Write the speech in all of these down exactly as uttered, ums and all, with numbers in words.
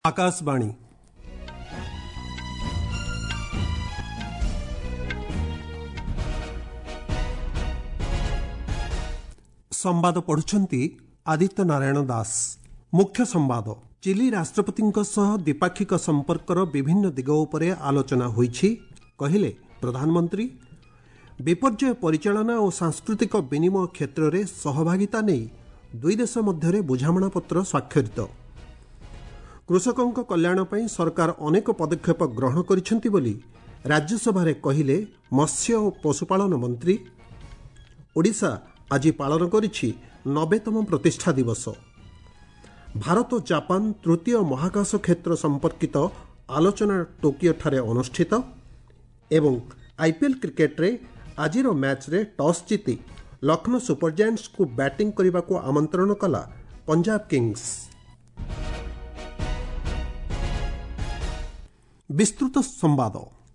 आकाशवाणी संवाद पढ़ुछंती आदित्य नारायण दास। मुख्य संवाद। चिली राष्ट्रपति द्विपाक्षिक संपर्कर विभिन्न दिग उपरे आलोचना होईछि कहिले प्रधानमंत्री। विपर्यय परिचालना और सांस्कृतिक विनिमय क्षेत्र में सहभागिता नहीं दुई देश मध्य बुझामणा पत्र स्वाक्षरित। कृषकों कल्याण पर सरकार अनेक पदक्षेप ग्रहण करिसेंति बोली राज्यसभा कहिले मत्स्य और पशुपालन मंत्री। ओडिशा आज पालन करिछि नब्बेतम प्रतिष्ठा दिवस। भारत जापान तृतीय महाकाश क्षेत्र संपर्कित आलोचना टोकियो ठारे अनुष्ठित। एवं आईपीएल क्रिकेट रे आजिर मैच रे टॉस जीति लखनऊ सुपर जायंट्स को बैटिंग करने को आमंत्रण कला पंजाब किंग्स। विस्तृत संवाद।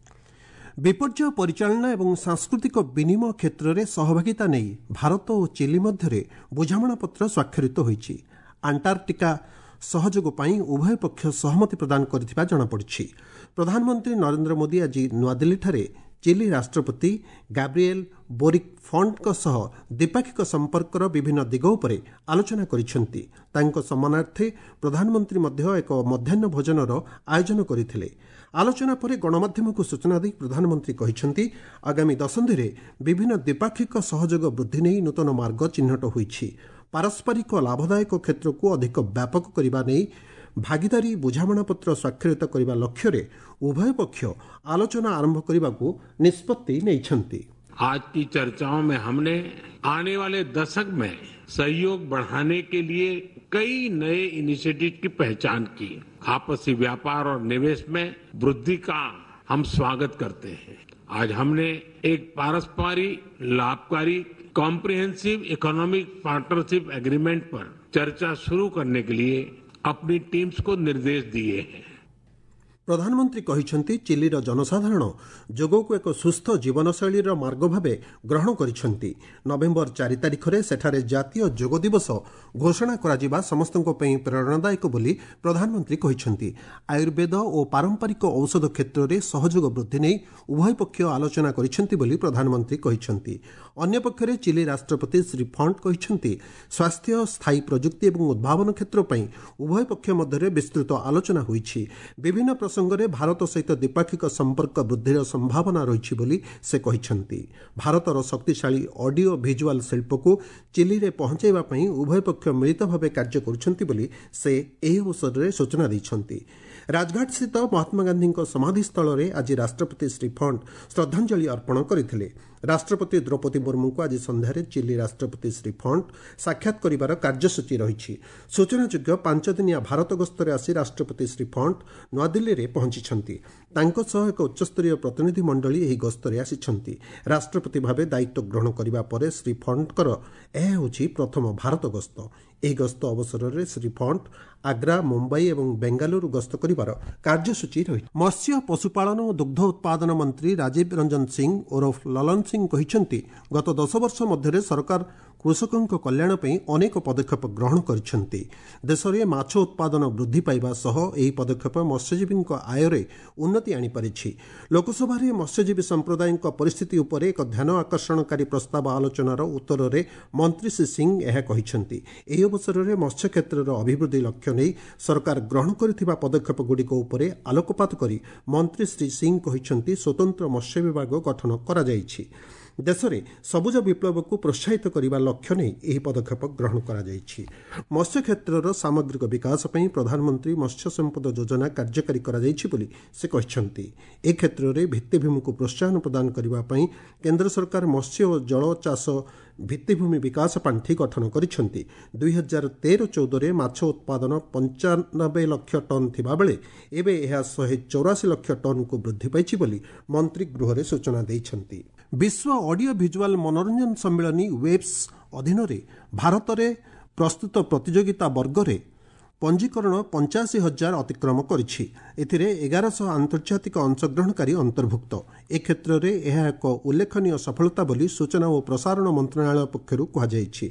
विपर्यय परिचालना एवं सांस्कृतिक विनिमय क्षेत्र में सहभागिता नहीं भारत और चिली मध्य बुझामणा पत्र स्वाक्षरित होईछि। अंटार्कटिका सहयोग पर उभय पक्ष सहमति प्रदान करथिबा जଣାपड़िछि। प्रधानमंत्री नरेंद्र मोदी आज नुआदिल्ली ठारे चिली राष्ट्रपति गैब्रिएल बोरिक फॉन्टଙ୍କ सह द्विपाक्षिक संपर्कर विभिन्न दिग उपरे आलोचना करिसेंति। तांको सम्मानार्थे प्रधानमंत्री मध्य एक मध्याह्न भोजनर आयोजन करथिले। आलोचना पर गणमाध्यम को सूचना दी प्रधानमंत्री कहिसेंति आगामी दशंधि रे विभिन्न द्विपाक्षिक सहयोग वृद्धि नहीं नूतन मार्ग चिन्हट होईछि। पारस्परिक लाभदायक क्षेत्र को अधिक व्यापक करने नहीं भागीदारी बुझामणा पत्र स्वाक्षरित करने लक्ष्य रे उभय पक्ष आलोचना आरंभ करने को निष्पत्ति नैछंती। आज की चर्चाओं में हमने आने वाले दशक में सहयोग बढ़ाने के लिए कई नए इनिशिएटिव की पहचान की। आपसी व्यापार और निवेश में वृद्धि का हम स्वागत करते हैं। आज हमने एक पारस्परिक लाभकारी कॉम्प्रिहेंसिव इकोनॉमिक पार्टनरशिप एग्रीमेंट पर चर्चा शुरू करने के लिए अपनी टीम्स को निर्देश दिए हैं। प्रधानमंत्री कहिसेंति चिलीर जनसाधारण जोग को एक सुस्थ जीवनशैली मार्ग भाव ग्रहण करिसेंति। नवेम्बर चार तारिख में सेठारे जातीय जोग दिवस घोषणा करा समस्तों पर प्रेरणादायक बोली प्रधानमंत्री कहिसेंति। आयुर्वेद और पारंपरिक औषध क्षेत्र में सहयोग वृद्धि नहीं उभय पक्ष आलोचना करिसेंति बोली प्रधानमंत्री कहिसेंति। अन्य पक्षरे चिली राष्ट्रपति श्री फॉन्ट कहिसेंति स्वास्थ्य स्थायी प्रजुक्ति और उद्भावन क्षेत्र पर उभय पक्ष मध्य विस्तृत आलोचना होईछि। विभिन्न संगरे भारत सहित द्विपाक्षिक संपर्क वृद्धिर संभावना रही बोली से कहिसेंति। भारतर शक्तिशाली ऑडियो भिजुआल शिल्प को चिली रे पहुंचाइबा पई उभय पक्ष मिलित भाव कार्य करुछंती बोली से एही अवसर रे सूचना दैछंती। राजघाट स्थित महात्मा गांधी समाधि स्थल रे आज राष्ट्रपति श्री फॉन्ट श्रद्धांजलि अर्पण करथिले। राष्ट्रपति द्रौपदी मुर्मू को आज संध्यारे चिली राष्ट्रपति श्री फॉन्ट साक्षात करिवार कार्यसूची रही। सूचनायोग्य पांच दिनिया भारत गस्तरे आसी राष्ट्रपति श्री फॉन्ट नुआदिल्ली रे पहुंची। तांको सह एक उच्चस्तरीय प्रतिनिधि मंडली एही गस्तरे आसिछंती। राष्ट्रपति भावे दायित्व ग्रहण करिबा परे श्री फॉन्टकर एहा होछि प्रथम भारत गस्त। एही गस्त अवसर में श्री फॉन्ट आग्रा मुंबई और बेंगालुरु गस्त करिवार कार्यसूची रही। मत्स्य पशुपालन और दुग्ध उत्पादन मंत्री राजीव रंजन सिंह ओरफ ललन सिंह कहिसेंति गत दस वर्ष मध्य सरकार कृषकों कल्याण पर अनेक पदक्षेप ग्रहण करिसेंति। देश में माछ उत्पादन वृद्धि पाइबा सह एही पदक्षेप मत्स्यजीवी आय में उन्नति आनी पारिछि। लोकसभा रे मत्स्यजीवी संप्रदाय परिस्थिति उपर एक ध्यान आकर्षणकारी प्रस्ताव आलोचनार उत्तर में मंत्री श्री सिंह यह कहिसेंति। एही अवसर में मत्स्य क्षेत्र अभिवृद्धि लक्ष्य नहीं सरकार ग्रहण करथिबा पदक्षेप गुड़िक उपरे आलोकपात करी मंत्री श्री सिंह कहिसेंति स्वतंत्र मत्स्य विभाग गठन करा जायछि। देश में सबुज विप्लव को प्रोत्साहित करने लक्ष्य नहीं यह पदक्षेप ग्रहण करा जायछि। मत्स्य क्षेत्र सामग्रिक विकास पर प्रधानमंत्री मत्स्य संपद योजना कार्यकारी करा जायछि बोली से कहिसेंति। ए क्षेत्र में भित्तिभूमि को प्रोत्साहन प्रदान करबा पई केंद्र सरकार मत्स्य और जल चाष भित्तिभूमि विकास पांठी गठन करिसेंति। दुई हजार तेरह चौदह रे माछ उत्पादन पंचानबे लक्ष टन थिबा बेले एबे यह शहे चौरासी लक्ष टन को वृद्धि पाइछि बोली मंत्री गृह रे सूचना दैछंती। विश्व ऑडियो भिजुआल मनोरंजन सम्मेलनी वेब्स अधीन रे भारत रे प्रस्तुत प्रतियोगिता वर्ग रे पंजीकरण पंचाशी हजार अतिक्रम करिछि। एथिरे एगारश आंतर्जातिक अंशग्रहणकारी अंतर्भुक्त। ए क्षेत्र में यह एक उल्लेखनीय सफलता बोली सूचना और प्रसारण मंत्रणालय पक्षरु कहा जायछि।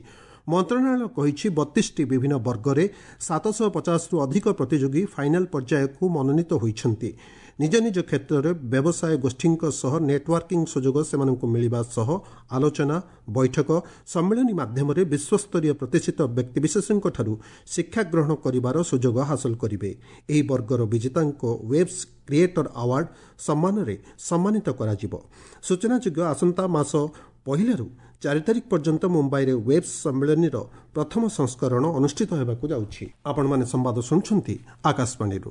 ମନ୍ତ୍ରଣାଳୟ କହିଛି ବତିଶଟି ବିଭିନ୍ନ ବର୍ଗରେ ସାତଶହ ପଚାଶରୁ ଅଧିକ ପ୍ରତିଯୋଗୀ ଫାଇନାଲ୍ ପର୍ଯ୍ୟାୟକୁ ମନୋନୀତ ହୋଇଛନ୍ତି। ନିଜ ନିଜ କ୍ଷେତ୍ରରେ ବ୍ୟବସାୟ ଗୋଷ୍ଠୀଙ୍କ ସହ ନେଟୱାର୍କିଂ ସୁଯୋଗ ସେମାନଙ୍କୁ ମିଳିବା ସହ ଆଲୋଚନା, ବୈଠକ, ସମ୍ମିଳନୀ ମାଧ୍ୟମରେ ବିଶ୍ୱସ୍ତରୀୟ ପ୍ରତିଷ୍ଠିତ ବ୍ୟକ୍ତିବିଶେଷଙ୍କଠାରୁ ଶିକ୍ଷା ଗ୍ରହଣ କରିବାର ସୁଯୋଗ ହାସଲ କରିବେ। ଏହି ବର୍ଗର ବିଜେତାଙ୍କ ୱେବ୍ସ କ୍ରିଏଟର ଆୱାର୍ଡ ସମ୍ମାନରେ ସମ୍ମାନିତ କରାଯିବ। ସୂଚନାଯୋଗ୍ୟ ଆସନ୍ତା ମାସ ପହିଲାରୁ ଚାରି ତାରିଖ ପର୍ଯ୍ୟନ୍ତ ମୁମ୍ବାଇରେ ୱେବ୍ସ ସମ୍ମିଳନୀର ପ୍ରଥମ ସଂସ୍କରଣ ଅନୁଷ୍ଠିତ ହେବାକୁ ଯାଉଛି। ଆପଣମାନେ ସମ୍ବାଦ ଶୁଣୁଛନ୍ତି ଆକାଶବାଣୀରୁ।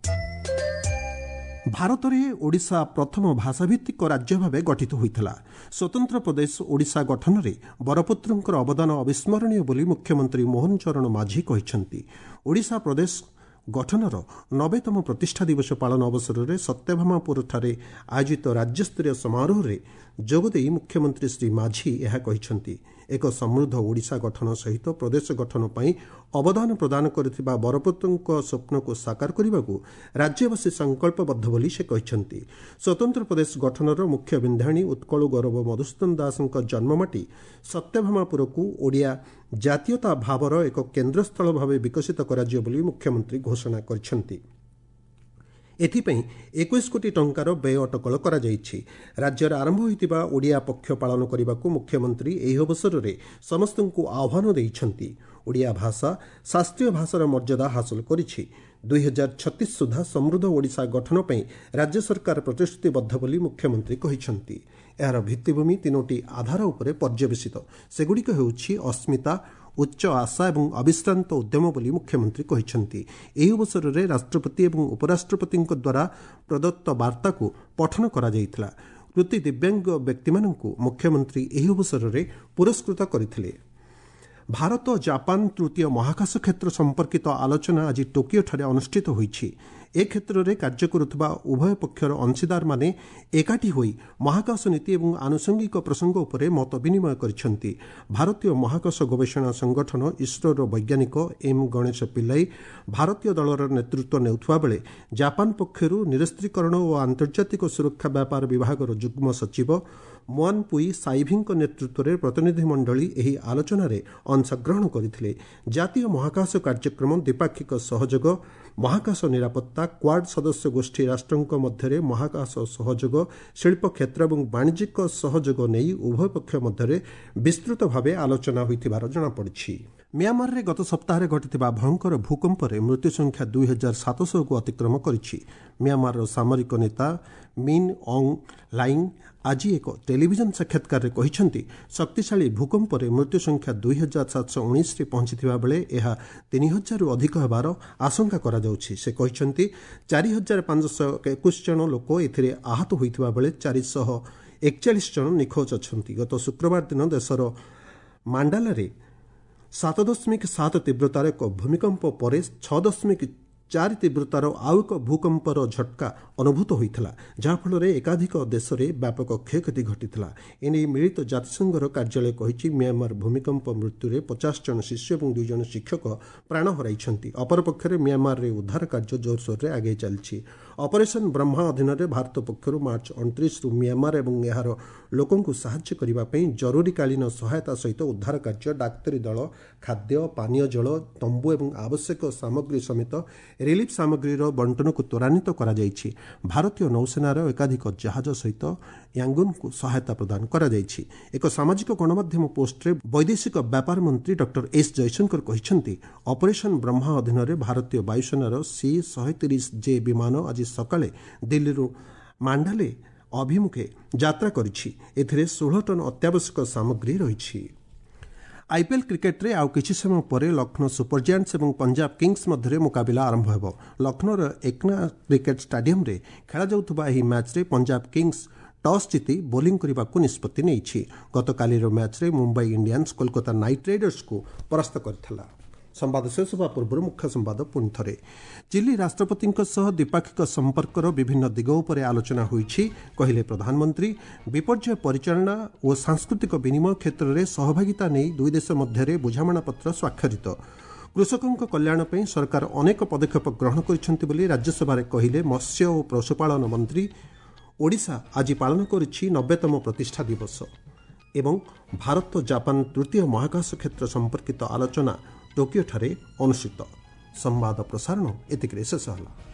ଭାରତରେ ଓଡ଼ିଶା ପ୍ରଥମ ଭାଷାଭିତ୍ତିକ ରାଜ୍ୟ ଭାବେ ଗଠିତ ହୋଇଥିଲା। ସ୍ୱତନ୍ତ୍ର ପ୍ରଦେଶ ଓଡ଼ିଶା ଗଠନରେ ବରପୁତ୍ରଙ୍କର ଅବଦାନ ଅବିସ୍ମରଣୀୟ ବୋଲି ମୁଖ୍ୟମନ୍ତ୍ରୀ ମୋହନ ଚରଣ ମାଝୀ କହିଛନ୍ତି। ଓଡ଼ିଶା ପ୍ରଦେଶ ଗଠନର ନବେତମ ପ୍ରତିଷ୍ଠା ଦିବସ ପାଳନ ଅବସରରେ ସତ୍ୟଭାମାପୁରଠାରେ ଆୟୋଜିତ ରାଜ୍ୟସ୍ତରୀୟ ସମାରୋହରେ ଯୋଗଦେଇ ମୁଖ୍ୟମନ୍ତ୍ରୀ ଶ୍ରୀ ମାଝୀ ଏହା କହିଛନ୍ତି। ଏକ ସମୃଦ୍ଧ ଓଡ଼ିଶା ଗଠନ ସହିତ ପ୍ରଦେଶ ଗଠନ ପାଇଁ ଅବଦାନ ପ୍ରଦାନ କରିଥିବା ବରପୁତ୍ରଙ୍କ ସ୍ୱପ୍ନକୁ ସାକାର କରିବାକୁ ରାଜ୍ୟବାସୀ ସଂକଳ୍ପବଦ୍ଧ ବୋଲି ସେ କହିଛନ୍ତି। ସ୍ୱତନ୍ତ୍ର ପ୍ରଦେଶ ଗଠନର ମୁଖ୍ୟ ବିନ୍ଧାଣୀ ଉତ୍କଳ ଗୌରବ ମଧୁସୂଦନ ଦାସଙ୍କ ଜନ୍ମମାଟି ସତ୍ୟଭାମାପୁରକୁ ଓଡ଼ିଆ ଜାତୀୟତା ଭାବର ଏକ କେନ୍ଦ୍ରସ୍ଥଳ ଭାବେ ବିକଶିତ କରାଯିବ ବୋଲି ମୁଖ୍ୟମନ୍ତ୍ରୀ ଘୋଷଣା କରିଛନ୍ତି। ଏଥିପାଇଁ ଏକୋଇଶ କୋଟି ଟଙ୍କାର ବ୍ୟୟ ଅଟକଳ କରାଯାଇଛି। ରାଜ୍ୟରେ ଆରମ୍ଭ ହୋଇଥିବା ଓଡ଼ିଆ ପକ୍ଷ ପାଳନ କରିବାକୁ ମୁଖ୍ୟମନ୍ତ୍ରୀ ଏହି ଅବସରରେ ସମସ୍ତଙ୍କୁ ଆହ୍ୱାନ ଦେଇଛନ୍ତି। ଓଡ଼ିଆ ଭାଷା ଶାସ୍ତ୍ରୀୟ ଭାଷାର ମର୍ଯ୍ୟାଦା ହାସଲ କରିଛି। ଦୁଇ ହଜାର ଛତିଶ ସୁଦ୍ଧା ସମୃଦ୍ଧ ଓଡ଼ିଶା ଗଠନ ପାଇଁ ରାଜ୍ୟ ସରକାର ପ୍ରତିଶ୍ରୁତିବଦ୍ଧ ବୋଲି ମୁଖ୍ୟମନ୍ତ୍ରୀ କହିଛନ୍ତି। ଏହାର ଭିତ୍ତିଭୂମି ତିନୋଟି ଆଧାର ଉପରେ ପର୍ଯ୍ୟବେସିତ। ସେଗୁଡ଼ିକ ହେଉଛି ଅସ୍ମିତା, ଉଚ୍ଚ ଆଶା ଏବଂ ଅବିଶ୍ରାନ୍ତ ଉଦ୍ୟମ ବୋଲି ମୁଖ୍ୟମନ୍ତ୍ରୀ କହିଛନ୍ତି। ଏହି ଅବସରରେ ରାଷ୍ଟ୍ରପତି ଏବଂ ଉପରାଷ୍ଟ୍ରପତିଙ୍କ ଦ୍ୱାରା ପ୍ରଦତ୍ତ ବାର୍ତ୍ତାକୁ ପଠନ କରାଯାଇଥିଲା। କୃତି ଦିବ୍ୟାଙ୍ଗ ବ୍ୟକ୍ତିମାନଙ୍କୁ ମୁଖ୍ୟମନ୍ତ୍ରୀ ଏହି ଅବସରରେ ପୁରସ୍କୃତ କରିଥିଲେ। ଭାରତ ଜାପାନ ତୃତୀୟ ମହାକାଶ କ୍ଷେତ୍ର ସମ୍ପର୍କିତ ଆଲୋଚନା ଆଜି ଟୋକିଓଠାରେ ଅନୁଷ୍ଠିତ ହୋଇଛି। ଏ କ୍ଷେତ୍ରରେ କାର୍ଯ୍ୟ କରୁଥିବା ଉଭୟ ପକ୍ଷର ଅଂଶୀଦାରମାନେ ଏକାଠି ହୋଇ ମହାକାଶ ନୀତି ଏବଂ ଆନୁଷଙ୍ଗିକ ପ୍ରସଙ୍ଗ ଉପରେ ମତ ବିନିମୟ କରିଛନ୍ତି। ଭାରତୀୟ ମହାକାଶ ଗବେଷଣା ସଂଗଠନ ଇସ୍ରୋର ବୈଜ୍ଞାନିକ ଏମ୍ ଗଣେଶ ପିଲ୍ଲାଇ ଭାରତୀୟ ଦଳର ନେତୃତ୍ୱ ନେଉଥିବା ବେଳେ ଜାପାନ ପକ୍ଷରୁ ନିରସ୍ତ୍ରୀକରଣ ଓ ଆନ୍ତର୍ଜାତିକ ସୁରକ୍ଷା ବ୍ୟାପାର ବିଭାଗର ଯୁଗ୍ମ ସଚିବ ମୋଆନ୍ ପୁଇ ସାଇଭିଙ୍କ ନେତୃତ୍ୱରେ ପ୍ରତିନିଧି ମଣ୍ଡଳୀ ଏହି ଆଲୋଚନାରେ ଅଂଶଗ୍ରହଣ କରିଥିଲେ। ଜାତୀୟ ମହାକାଶ କାର୍ଯ୍ୟକ୍ରମ, ଦ୍ୱିପାକ୍ଷିକ ସହଯୋଗ, ମହାକାଶ ନିରାପତ୍ତା, କ୍ୱାଡ୍ ସଦସ୍ୟ ଗୋଷ୍ଠୀ ରାଷ୍ଟ୍ରଙ୍କ ମଧ୍ୟରେ ମହାକାଶ ସହଯୋଗ, ଶିଳ୍ପ କ୍ଷେତ୍ର ଏବଂ ବାଣିଜ୍ୟିକ ସହଯୋଗ ନେଇ ଉଭୟ ପକ୍ଷ ମଧ୍ୟରେ ବିସ୍ତୃତ ଭାବେ ଆଲୋଚନା ହୋଇଥିବାର ଜଣାପଡ଼ିଛି। ମିଆଁମାରରେ ଗତ ସପ୍ତାହରେ ଘଟିଥିବା ଭୟଙ୍କର ଭୂକମ୍ପରେ ମୃତ୍ୟୁ ସଂଖ୍ୟା ଦୁଇ ହଜାର ସାତଶହକୁ ଅତିକ୍ରମ କରିଛି। ମିଆଁମାରର ସାମରିକ ନେତା ମିନ୍ ଅଙ୍ଗ୍ ଲାଇଙ୍ଗ୍ ଆଜି ଏକ ଟେଲିଭିଜନ ସାକ୍ଷାତକାରରେ କହିଛନ୍ତି, ଶକ୍ତିଶାଳୀ ଭୂକମ୍ପରେ ମୃତ୍ୟୁ ସଂଖ୍ୟା ଦୁଇ ହଜାର ସାତଶହ ଉଣେଇଶରେ ପହଞ୍ଚିଥିବା ବେଳେ ଏହା ତିନି ହଜାରରୁ ଅଧିକ ହେବାର ଆଶଙ୍କା କରାଯାଉଛି। ସେ କହିଛନ୍ତି, ଚାରି ହଜାର ପାଞ୍ଚଶହ ଏକୋଇଶ ଜଣ ଲୋକ ଏଥିରେ ଆହତ ହୋଇଥିବା ବେଳେ ଚାରିଶହ ଏକଚାଳିଶ ଜଣ ନିଖୋଜ ଅଛନ୍ତି। ଗତ ଶୁକ୍ରବାର ଦିନ ଦେଶର ମାଣ୍ଡାଲାରେ ସାତ ଦଶମିକ ସାତ ତୀବ୍ରତାର ଏକ ଭୂମିକମ୍ପ ପରେ ଛଅ ଦଶମିକ ଚାରି ତୀବ୍ରତାର ଆଉ ଏକ ଭୂକମ୍ପର ଝଟକା ଅନୁଭୂତ ହୋଇଥିଲା, ଯାହାଫଳରେ ଏକାଧିକ ଦେଶରେ ବ୍ୟାପକ କ୍ଷୟକ୍ଷତି ଘଟିଥିଲା। ଏନେଇ ମିଳିତ ଜାତିସଂଘର କାର୍ଯ୍ୟାଳୟ କହିଛି, ମିଆଁମାର ଭୂମିକମ୍ପ ମୃତ୍ୟୁରେ ପଚାଶ ଜଣ ଶିଶୁ ଏବଂ ଦୁଇ ଜଣ ଶିକ୍ଷକ ପ୍ରାଣ ହରାଇଛନ୍ତି। ଅପରପକ୍ଷରେ ମିଆଁମାରରେ ଉଦ୍ଧାର କାର୍ଯ୍ୟ ଜୋରସୋରରେ ଆଗେଇ ଚାଲିଛି। ଅପରେସନ୍ ବ୍ରହ୍ମା ଅଧୀନରେ ଭାରତ ପକ୍ଷରୁ ମାର୍ଚ୍ଚ ଅଣତିରିଶରୁ ମିଆଁମାର ଏବଂ ଏହାର ଲୋକଙ୍କୁ ସାହାଯ୍ୟ କରିବା ପାଇଁ ଜରୁରୀକାଳୀନ ସହାୟତା ସହିତ ଉଦ୍ଧାର କାର୍ଯ୍ୟ, ଡାକ୍ତରୀ ଦଳ, ଖାଦ୍ୟ, ପାନୀୟ ଜଳ, ତମ୍ବୁ ଏବଂ ଆବଶ୍ୟକ ସାମଗ୍ରୀ ସମେତ ରିଲିଫ୍ ସାମଗ୍ରୀର ବଣ୍ଟନକୁ ତ୍ୱରାନ୍ୱିତ କରାଯାଇଛି। ଭାରତୀୟ ନୌସେନାର ଏକାଧିକ ଜାହାଜ ସହିତ ୟାଙ୍ଗୁନ୍କୁ ସହାୟତା ପ୍ରଦାନ କରାଯାଇଛି। ଏକ ସାମାଜିକ ଗଣମାଧ୍ୟମ ପୋଷ୍ଟରେ ବୈଦେଶିକ ବ୍ୟାପାର ମନ୍ତ୍ରୀ ଡକ୍ଟର ଏସ୍ ଜୟଶଙ୍କର କହିଛନ୍ତି, ଅପରେସନ୍ ବ୍ରହ୍ମା ଅଧୀନରେ ଭାରତୀୟ ବାୟୁସେନାର ସି ଶହେ ତିରିଶ ଜେ ବିମାନ ଆଜି ସକାଳେ ଦିଲ୍ଲୀରୁ ମାଣ୍ଡାଲେ ଅଭିମୁଖେ ଯାତ୍ରା କରିଛି। ଏଥିରେ ଷୋହଳ ଟନ୍ ଅତ୍ୟାବଶ୍ୟକ ସାମଗ୍ରୀ ରହିଛି। ଆଇପିଏଲ୍ କ୍ରିକେଟ୍ରେ ଆଉ କିଛି ସମୟ ପରେ ଲକ୍ଷ୍ନୌ ସୁପର ଜାୟାଣ୍ଟସ୍ ଏବଂ ପଞ୍ଜାବ କିଙ୍ଗସ୍ ମଧ୍ୟରେ ମୁକାବିଲା ଆରମ୍ଭ ହେବ। ଲକ୍ଷ୍ନୌର ଏକ୍ନା କ୍ରିକେଟ୍ ଷ୍ଟାଡିୟମ୍ରେ ଖେଳାଯାଉଥିବା ଏହି ମ୍ୟାଚ୍ରେ ପଞ୍ଜାବ କିଙ୍ଗସ୍ ଟସ୍ ଜିତି ବୋଲିଂ କରିବାକୁ ନିଷ୍ପତ୍ତି ନେଇଛି। ଗତକାଲିର ମ୍ୟାଚ୍ରେ ମୁମ୍ବାଇ ଇଣ୍ଡିଆନ୍ସ କୋଲକାତା ନାଇଟ୍ ରାଇଡର୍ସକୁ ପରାସ୍ତ କରିଥିଲା। ସମ୍ବାଦ ଶେଷ ହେବା ପୂର୍ବରୁ ମୁଖ୍ୟ ସମ୍ବାଦ ପୁଣି ଥରେ। ଚିଲି ରାଷ୍ଟ୍ରପତିଙ୍କ ସହ ଦ୍ୱିପାକ୍ଷିକ ସମ୍ପର୍କର ବିଭିନ୍ନ ଦିଗ ଉପରେ ଆଲୋଚନା ହୋଇଛି କହିଲେ ପ୍ରଧାନମନ୍ତ୍ରୀ। ବିପର୍ଯ୍ୟୟ ପରିଚାଳନା ଓ ସାଂସ୍କୃତିକ ବିନିମୟ କ୍ଷେତ୍ରରେ ସହଭାଗିତା ନେଇ ଦୁଇ ଦେଶ ମଧ୍ୟରେ ବୁଝାମଣାପତ୍ର ସ୍ୱାକ୍ଷରିତ। କୃଷକଙ୍କ କଲ୍ୟାଣ ପାଇଁ ସରକାର ଅନେକ ପଦକ୍ଷେପ ଗ୍ରହଣ କରିଛନ୍ତି ବୋଲି ରାଜ୍ୟସଭାରେ କହିଲେ ମତ୍ସ୍ୟ ଓ ପଶୁପାଳନ ମନ୍ତ୍ରୀ। ଓଡ଼ିଶା ଆଜି ପାଳନ କରିଛି ନବେତମ ପ୍ରତିଷ୍ଠା ଦିବସ। ଏବଂ ଭାରତ ଜାପାନ ତୃତୀୟ ମହାକାଶ କ୍ଷେତ୍ର ସମ୍ପର୍କିତ ଆଲୋଚନା ଟୋକିଓଠାରେ ଅନୁଷ୍ଠିତ। ସମ୍ବାଦ ପ୍ରସାରଣ ଏତିକିରେ ଶେଷ ହେଲା।